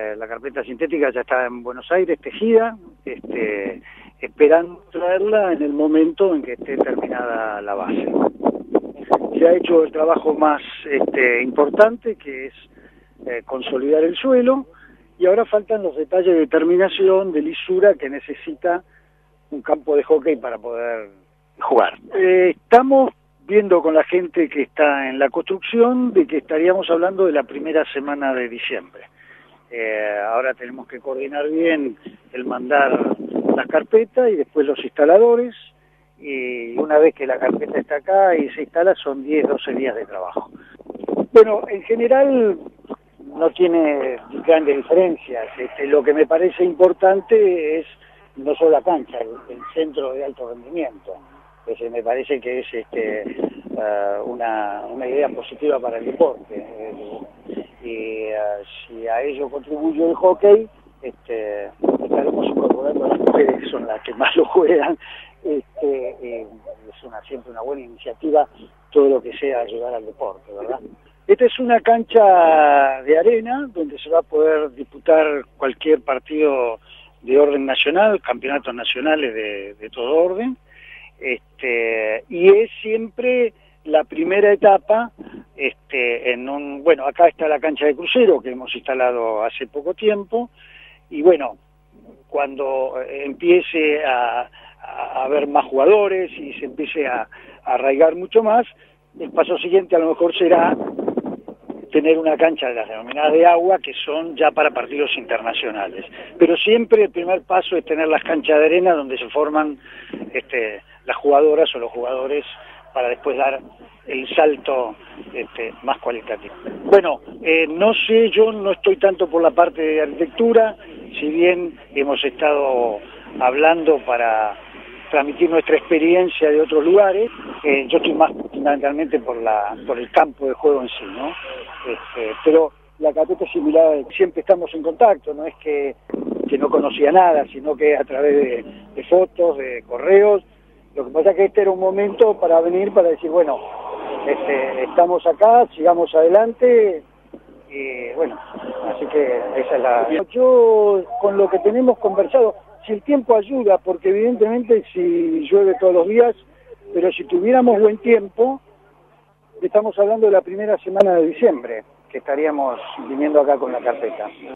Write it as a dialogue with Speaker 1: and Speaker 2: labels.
Speaker 1: la carpeta sintética ya está en Buenos Aires, tejida, esperando traerla en el momento en que esté terminada la base. Se ha hecho el trabajo más importante, que es consolidar el suelo, y ahora faltan los detalles de terminación, de lisura, que necesita un campo de hockey para poder jugar. Estamos viendo con la gente que está en la construcción de que estaríamos hablando de la primera semana de diciembre. Ahora tenemos que coordinar bien el mandar las carpetas y después los instaladores, y una vez que la carpeta está acá y se instala son 10, 12 días de trabajo. Bueno, en general no tiene grandes diferencias. Lo que me parece importante es no solo la cancha, el centro de alto rendimiento. Me parece que es una idea positiva para el deporte. Si a ello contribuye el hockey, estaremos incorporando a las mujeres, que son las que más lo juegan. Es siempre una buena iniciativa todo lo que sea ayudar al deporte, ¿verdad? Esta es una cancha de arena donde se va a poder disputar cualquier partido de orden nacional, campeonatos nacionales de todo orden, y es siempre la primera etapa bueno, acá está la cancha de crucero que hemos instalado hace poco tiempo, y bueno, cuando empiece a haber más jugadores y se empiece a arraigar mucho más, el paso siguiente a lo mejor será tener una cancha de las denominadas de agua, que son ya para partidos internacionales. Pero siempre el primer paso es tener las canchas de arena donde se forman las jugadoras o los jugadores, para después dar el salto más cualitativo. Bueno, no sé, yo no estoy tanto por la parte de arquitectura, si bien hemos estado hablando para transmitir nuestra experiencia de otros lugares. Yo estoy más fundamentalmente por el campo de juego en sí, ¿no? Pero la carpeta es similar, siempre estamos en contacto, no es que no conocía nada, sino que a través de fotos, de correos. Lo que pasa es que este era un momento para venir, para decir, bueno, estamos acá, sigamos adelante, y bueno, así que esa es la... Yo, con lo que tenemos conversado, si el tiempo ayuda, porque evidentemente si llueve todos los días, pero si tuviéramos buen tiempo, estamos hablando de la primera semana de diciembre, que estaríamos viniendo acá con la carpeta.